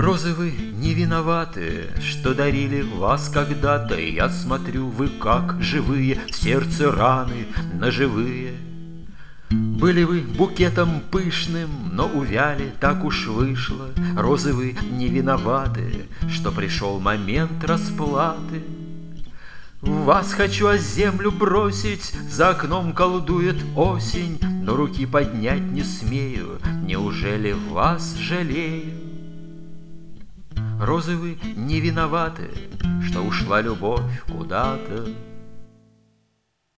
Розы, вы не виноваты, что дарили вас когда-то. Я смотрю, вы как живые, в сердце раны наживые. Были вы букетом пышным, но увяли, так уж вышло. Розы, вы не виноваты, что пришел момент расплаты. Вас хочу о землю бросить, за окном колдует осень, но руки поднять не смею, неужели вас жалею? Розы, вы не виноваты, что ушла любовь куда-то.